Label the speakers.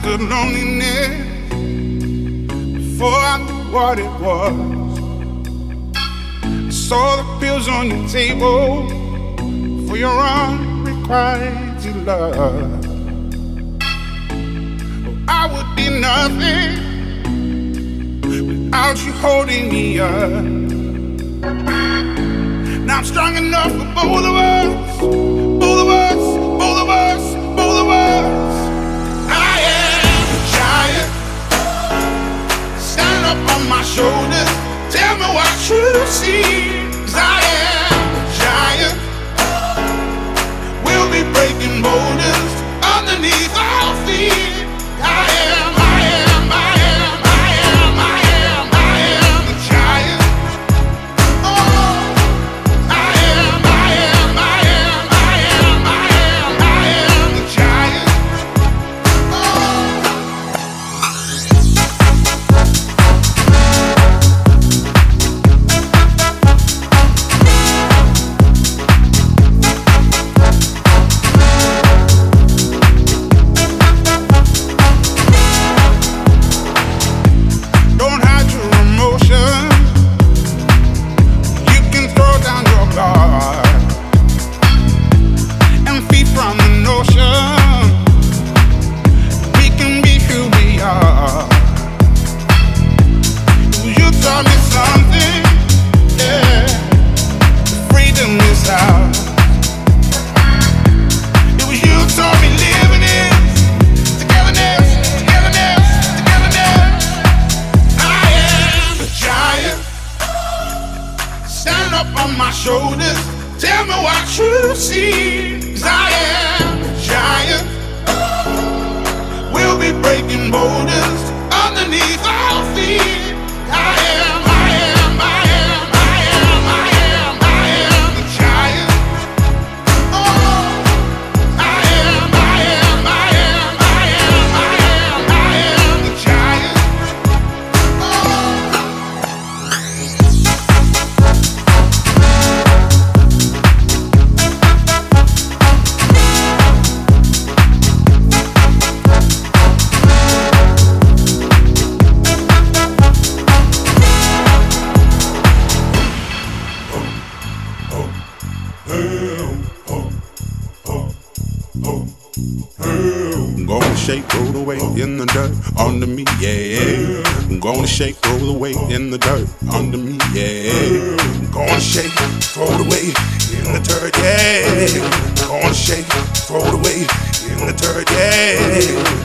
Speaker 1: understood loneliness before I knew what it was. I saw the pills on your table for your unrequited love. Oh, I would be nothing without you holding me up. Now I'm strong enough for both of us, both of us, both of us, both of us. I am a giant. Stand up on my shoulders. Tell me what you see. 'Cause I am a giant. We'll be breaking boulders underneath our feet. I am, I am, I am, I am, I am, I am a giant. Oh, I am, I am, I am, I am, I am, I am a giant. Don't hide your emotion. You can throw down your guard and feed from the notion. We can be who we are. You taught me something, yeah. Freedom is ours. It was you taught me living is togetherness, togetherness, togetherness. I am a giant. Stand up on my shoulders. Tell me what you see. 'Cause I am a giant. We'll be breaking boulders underneath our feet. I am, I am, I am, I am, I am, I am a giant. Oh, I am, I am, I am, I am, I am, I am a giant. I'm gonna shake, roll the weight in the dirt under me, yeah. I'm gonna shake, roll the weight in the dirt under me, yeah. I'm gonna shake, throw the weight in the dirt, yeah. I'm gonna shake, throw the weight in the dirt, yeah.